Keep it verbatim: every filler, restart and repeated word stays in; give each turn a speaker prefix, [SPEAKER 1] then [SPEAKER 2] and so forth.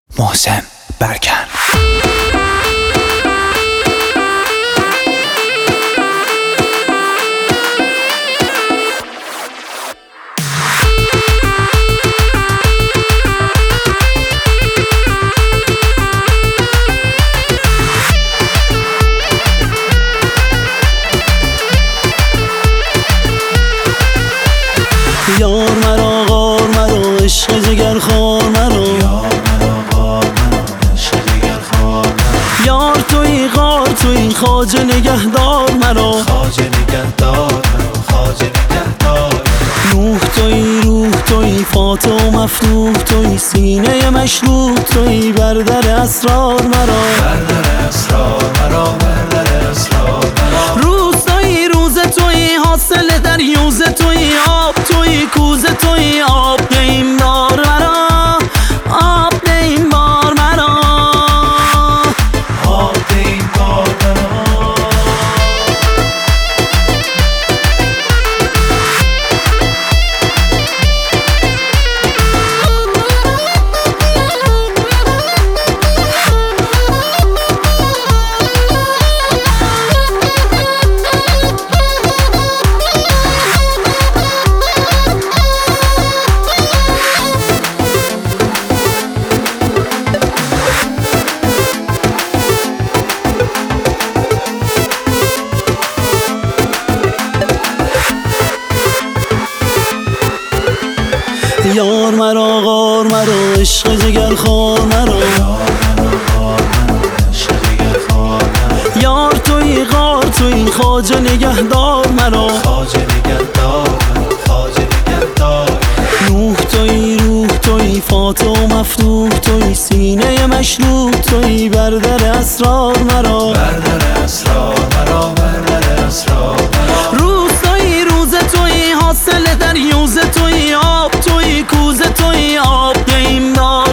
[SPEAKER 1] محسن برکن.
[SPEAKER 2] یار مرا غار مرا عشق جگر خار مرا، یار توی غار توی خواجه نگهدار مرا،
[SPEAKER 1] خواجه نگهدار مرا، خواجه نگهدار.
[SPEAKER 2] نوح توی روح توی فاتح و مفتوح توی سینه مشروط توی بردر اسرار مرا،
[SPEAKER 1] بردر اسرار مرا، بردر اسرار مرا.
[SPEAKER 2] روز توی روز توی حاصل دریوز توی آب توی کوزه توی آب نیم دار مرا، آب نیم بار مرا،
[SPEAKER 1] آب نیم بار مرا.
[SPEAKER 2] یار مرا غار مرا عشق جگر خار مرا، یار توی غار توی خواجه نگهدار مرا،
[SPEAKER 1] خواجه نگهدار مرا، خواجه نگهدار.
[SPEAKER 2] نوح توی روح توی فاتح و مفتوح توی سینه مشروط توی بردر اسرار مرا،
[SPEAKER 1] بردر اسرار مرا، بردر اسرار مرا.
[SPEAKER 2] روز توی روز توی حاصل دریوز توی آب توی کوزه توی آب نیم دار